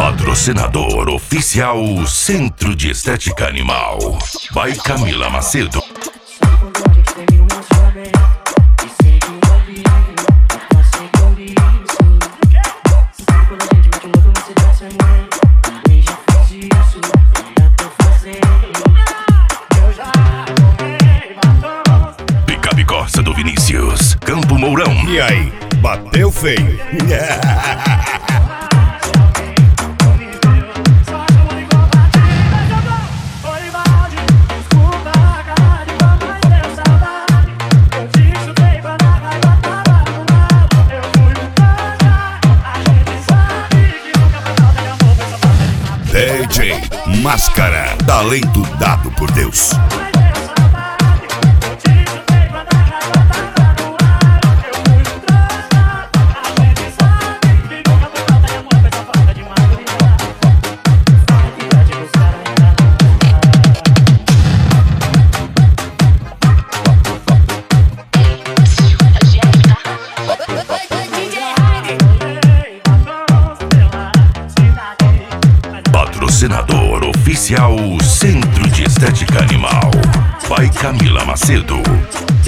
Patrocinador oficial Centro de Estética Animal. By Camila Macedo. Picape Corsa do Vinícius, Campo Mourão. E aí, bateu feio. DJ Máscara, talento dado por Deus. Patrocinador oficial Centro de Estética Animal. By Camila Macedo.